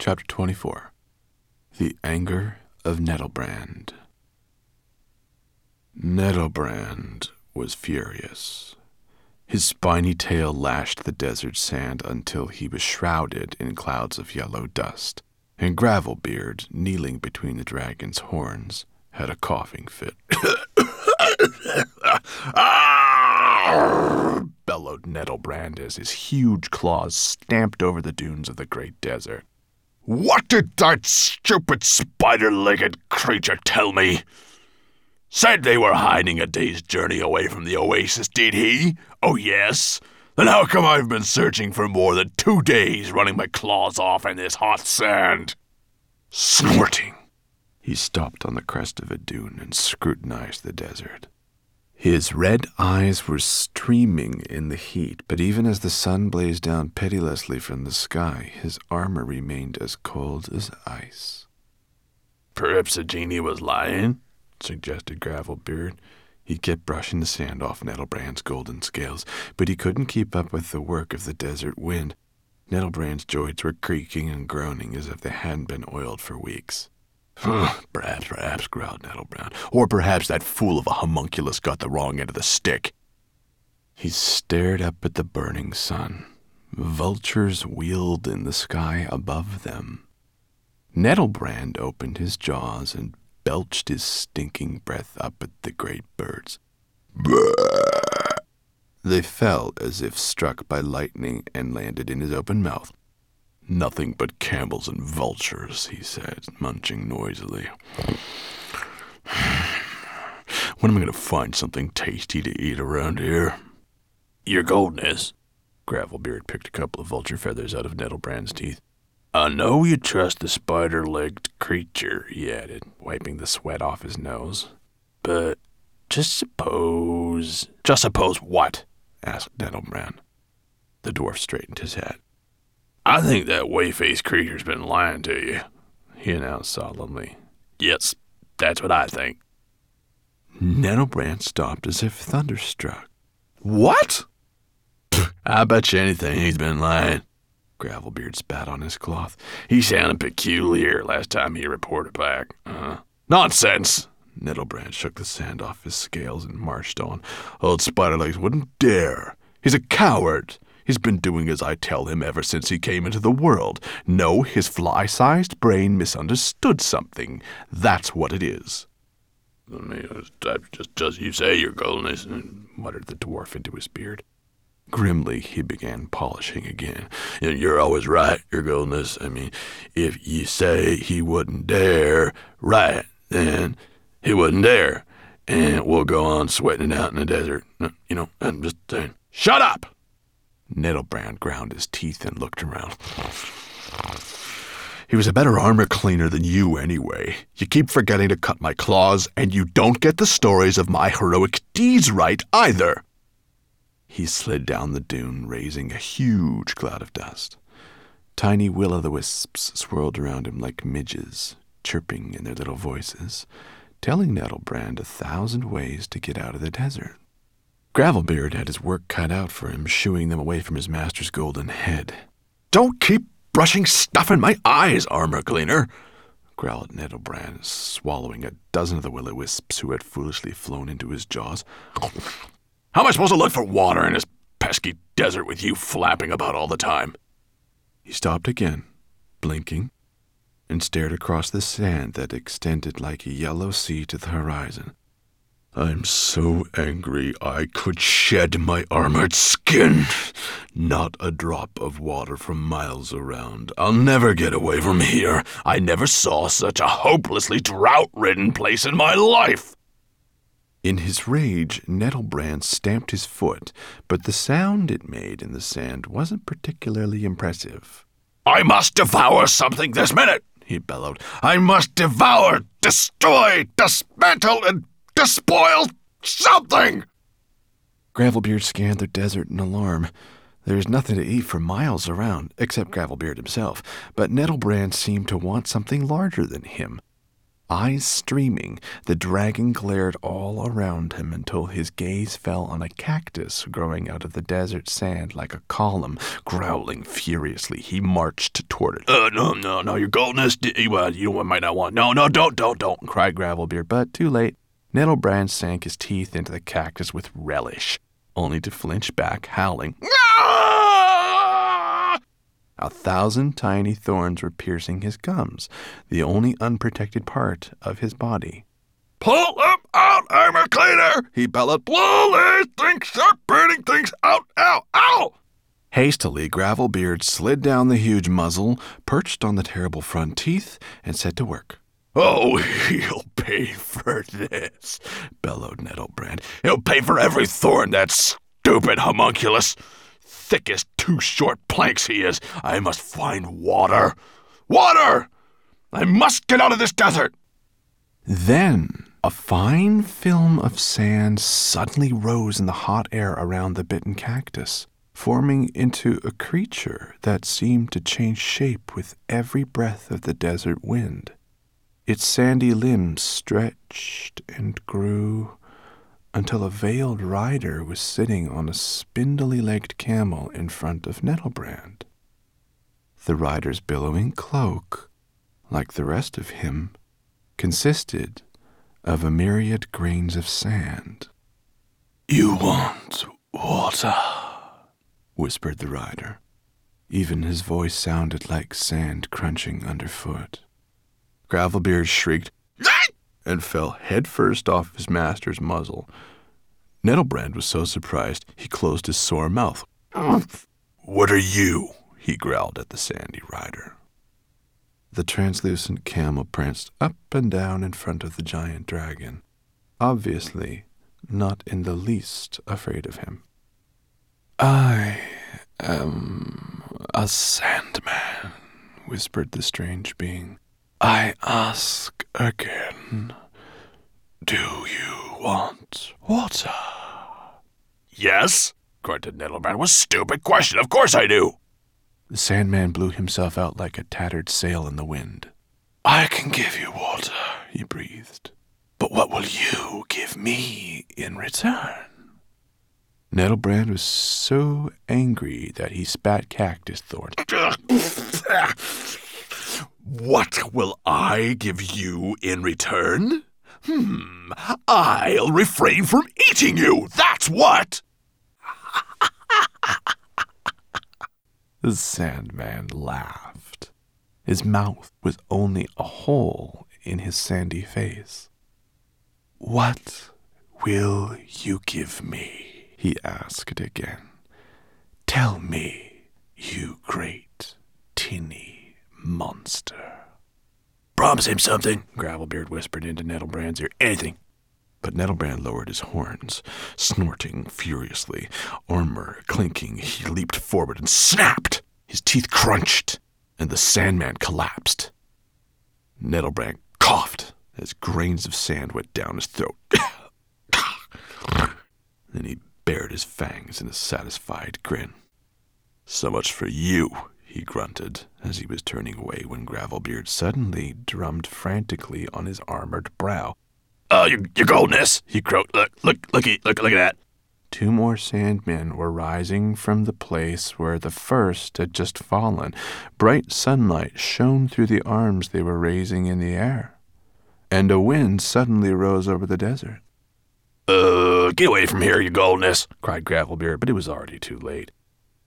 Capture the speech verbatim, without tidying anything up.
Chapter twenty-four. The Anger of Nettlebrand. Nettlebrand was furious. His spiny tail lashed the desert sand until he was shrouded in clouds of yellow dust, and Gravelbeard, kneeling between the dragon's horns, had a coughing fit. Bellowed Nettlebrand as his huge claws stamped over the dunes of the great desert. What did that stupid spider-legged creature tell me? Said they were hiding a day's journey away from the oasis, did he? Oh, yes? Then how come I've been searching for more than two days, running my claws off in this hot sand? Snorting. He stopped on the crest of a dune and scrutinized the desert. His red eyes were streaming in the heat, but even as the sun blazed down pitilessly from the sky, his armor remained as cold as ice. Perhaps the genie was lying, suggested Gravelbeard. He kept brushing the sand off Nettlebrand's golden scales, but he couldn't keep up with the work of the desert wind. Nettlebrand's joints were creaking and groaning as if they hadn't been oiled for weeks. perhaps, perhaps, growled Nettlebrand. Or perhaps that fool of a homunculus got the wrong end of the stick. He stared up at the burning sun. Vultures wheeled in the sky above them. Nettlebrand opened his jaws and belched his stinking breath up at the great birds. Brrr. They fell as if struck by lightning and landed in his open mouth. Nothing but camels and vultures, he said, munching noisily. When am I going to find something tasty to eat around here? Your goldness. Gravelbeard picked a couple of vulture feathers out of Nettlebrand's teeth. I know you trust the spider-legged creature, he added, wiping the sweat off his nose. But just suppose... Just suppose what? Asked Nettlebrand. The dwarf straightened his hat. I think that whey-faced creature's been lying to you, he announced solemnly. Yes, that's what I think. Nettlebrand stopped as if thunderstruck. What? I bet you anything he's been lying. Gravelbeard spat on his cloth. He sounded peculiar last time he reported back. Uh-huh. Nonsense! Nettlebrand shook the sand off his scales and marched on. Old Spiderlegs wouldn't dare. He's a coward. He's been doing as I tell him ever since he came into the world. No, his fly-sized brain misunderstood something. That's what it is. I mean, just as you say, your goldness, muttered the dwarf into his beard. Grimly, he began polishing again. You're always right, your goldness. I mean, if you say he wouldn't dare, right, then he wouldn't dare. And we'll go on sweating it out in the desert. You know, I'm just saying. Shut up! Nettlebrand ground his teeth and looked around. He was a better armor cleaner than you anyway. You keep forgetting to cut my claws, and you don't get the stories of my heroic deeds right either. He slid down the dune, raising a huge cloud of dust. Tiny will-o'-the-wisps swirled around him like midges, chirping in their little voices, telling Nettlebrand a thousand ways to get out of the desert. Gravelbeard had his work cut out for him, shooing them away from his master's golden head. Don't keep brushing stuff in my eyes, armor cleaner, growled Nettlebrand, swallowing a dozen of the will-o'-wisps who had foolishly flown into his jaws. How am I supposed to look for water in this pesky desert with you flapping about all the time? He stopped again, blinking, and stared across the sand that extended like a yellow sea to the horizon. I'm so angry I could shed my armored skin. Not a drop of water for miles around. I'll never get away from here. I never saw such a hopelessly drought-ridden place in my life. In his rage, Nettlebrand stamped his foot, but the sound it made in the sand wasn't particularly impressive. I must devour something this minute, he bellowed. I must devour, destroy, dismantle, and despoil something! Gravelbeard scanned the desert in alarm. There was nothing to eat for miles around, except Gravelbeard himself, but Nettlebrand seemed to want something larger than him. Eyes streaming, the dragon glared all around him until his gaze fell on a cactus growing out of the desert sand like a column. Growling furiously, he marched toward it. Uh, no, no, no, your goldness, well, you might not want, no, no, don't, don't, don't, cried Gravelbeard, but too late. Nettlebrand sank his teeth into the cactus with relish, only to flinch back, howling. A thousand tiny thorns were piercing his gums, the only unprotected part of his body. Pull them out, I'm a cleaner, he bellowed. Blow these things, start burning things out, ow, ow! Hastily, Gravelbeard slid down the huge muzzle, perched on the terrible front teeth, and set to work. Oh, he'll pay for this, bellowed Nettlebrand. He'll pay for every thorn, that stupid homunculus. Thick as two short planks he is. I must find water. Water! I must get out of this desert. Then a fine film of sand suddenly rose in the hot air around the bitten cactus, forming into a creature that seemed to change shape with every breath of the desert wind. Its sandy limbs stretched and grew until a veiled rider was sitting on a spindly-legged camel in front of Nettlebrand. The rider's billowing cloak, like the rest of him, consisted of a myriad grains of sand. You want water, whispered the rider. Even his voice sounded like sand crunching underfoot. Gravelbeard shrieked and fell headfirst off his master's muzzle. Nettlebrand was so surprised he closed his sore mouth. What are you? He growled at the sandy rider. The translucent camel pranced up and down in front of the giant dragon, obviously not in the least afraid of him. I am a Sandman, whispered the strange being. I ask again, do you want water? Yes, grunted Nettlebrand. What a stupid question. Of course I do. The Sandman blew himself out like a tattered sail in the wind. I can give you water, he breathed. But what will you give me in return? Nettlebrand was so angry that he spat cactus thorns. What will I give you in return? Hmm, I'll refrain from eating you, that's what! The Sandman laughed. His mouth was only a hole in his sandy face. What will you give me? He asked again. Tell me, you great tinny monster. Promise him something, Gravelbeard whispered into Nettlebrand's ear. Anything. But Nettlebrand lowered his horns, snorting furiously. Armor clinking, he leaped forward and snapped. His teeth crunched, and the Sandman collapsed. Nettlebrand coughed as grains of sand went down his throat. Then he bared his fangs in a satisfied grin. So much for you, he grunted as he was turning away when Gravelbeard suddenly drummed frantically on his armored brow. Oh, your, your goldness, he croaked. Look, look, looky, look, look at that. Two more Sandmen were rising from the place where the first had just fallen. Bright sunlight shone through the arms they were raising in the air, and a wind suddenly rose over the desert. Uh, get away from here, your goldness, cried Gravelbeard, but it was already too late.